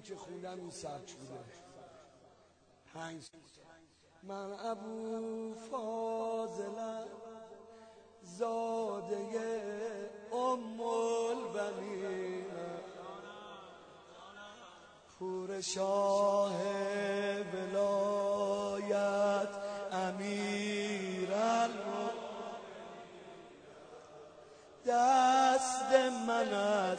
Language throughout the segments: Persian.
که خوندم این سبک بوده. 5 من ابو فاضلم زاده ام البنین پور شاه ولایت امیر دست من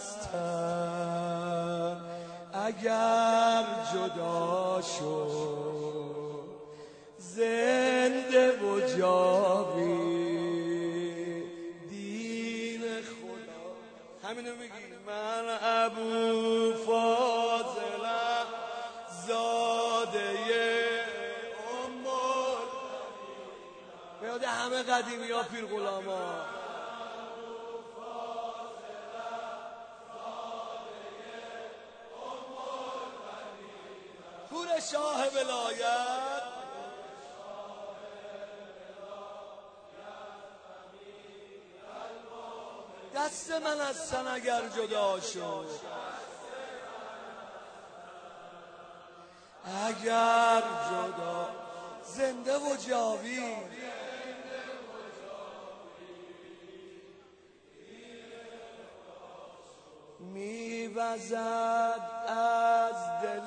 استم اگر جدا شد زنده و جاوی دین خدا. همینو میگی من ابو فاضلم زاده ام به یاد همه قدیمی ها پیر غلاما. پور شاه ولایت دست من از سن اگر جدا شد اگر جدا زنده و جاوید میوزد از دل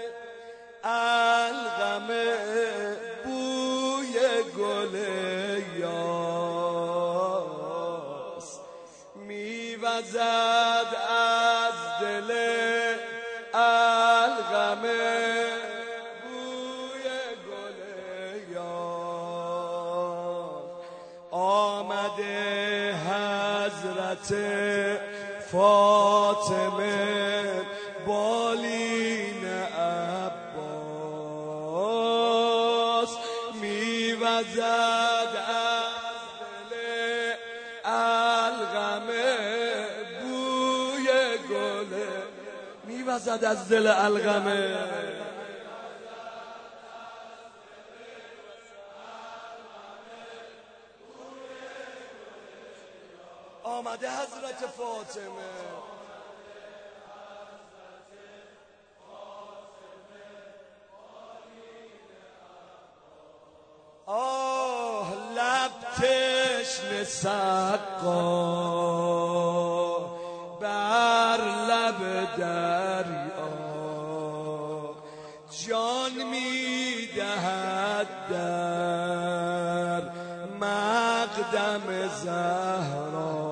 الغم بوی گل یاس میوزد از دل الغم بوی گل یاس. آمده حضرت فاطمه بالین عباس میوزد از دل الغم بوی گل میوزد از دل الغم آمده حضرت فاطمه آه لب تشنه سقا بر لب دریا جان میدهد در مقدم زهرا.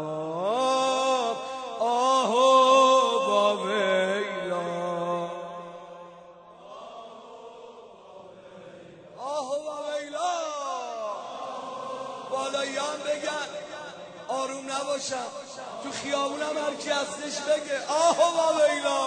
آه با ویلا آه با ویلا بالاییان بگن آروم نباشم تو خیابونم هر کی هستش بگه آه با ویلا.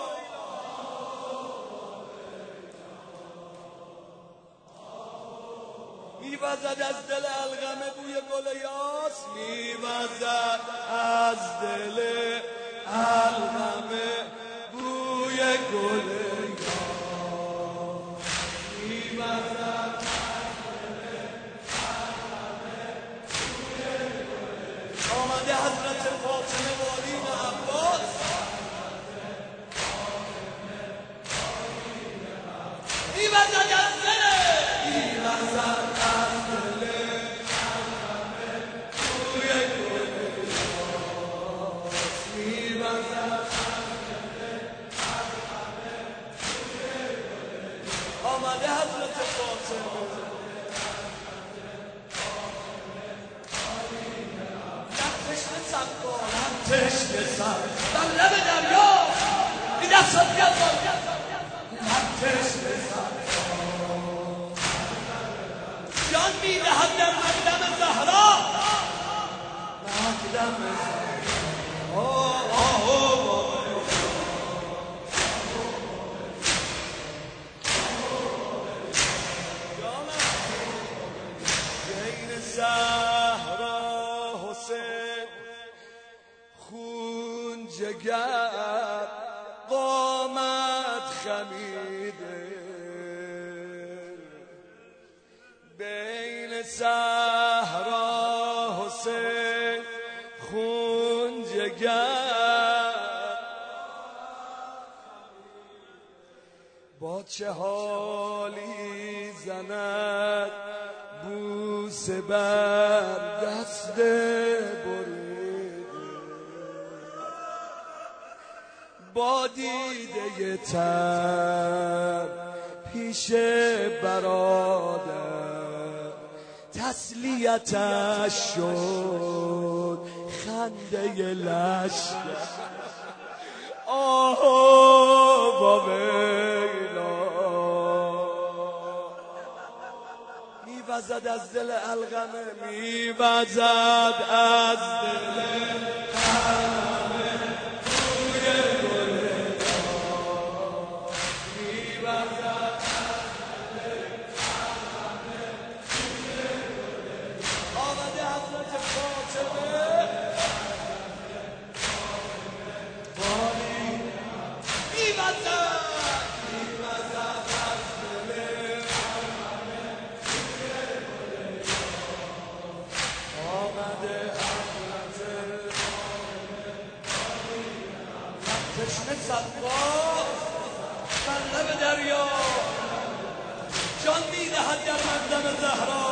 میوزد از دل الغم بوی گل یاس میوزد از دل الغم بوی گل یاس میوزد از دل الغم بوی گل یاس. آمده حضرت فاطمه بالین عباس میوزد از دل میوزد آمده حضرت فاطمه لب تشنه سقا لب تشنه سقا در لب دریا این دستات بیاد لب تشنه سقا جان میدهد در مقدم زهرا مقدم زهرا حسین خون جگر قامت خمیده بین زهرا حسین خون جگر با چه حالی زند بوسه بر دست بریده، با دیده تر پیش برادر تسلیتش شد خنده لشکر. آه با ویلا میوزد از دل القمه، میوزد از دل القمه روی گلدان، میوزد از دل القمه روی گلدان. آمده حضرت فاطمه تشنه صدقا بر لب دریا جان میدهد در مقدم زهرا.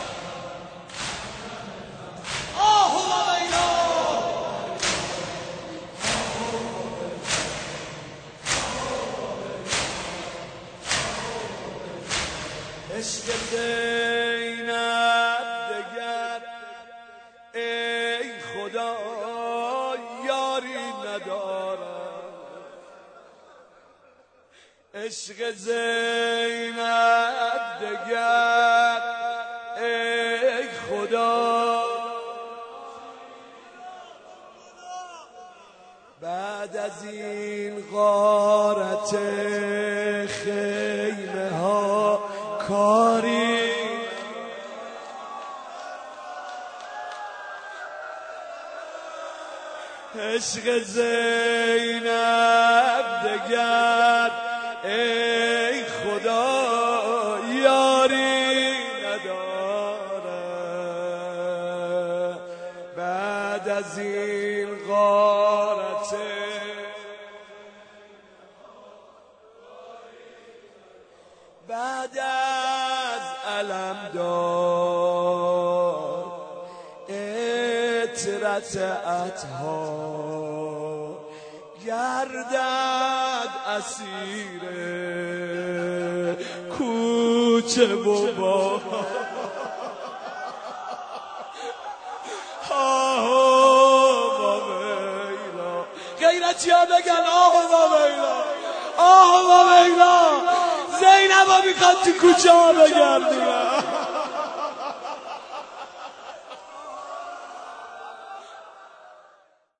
آه و ویلا عشق زینب دگر ای خدا یاری ندارد، عشق زینب دگر ای خدا بعد از این غارت خیمه ها کاری عشق زینب دگر ای خدا یاری نداره، بعد از این غارت بعد از علمدار عطرت عطا گردد اسیر کوچه و با غیرتی ها بگن آه و ویلا، آه و ویلا، زینب ها میخواد تو کوچه ها بگردونه.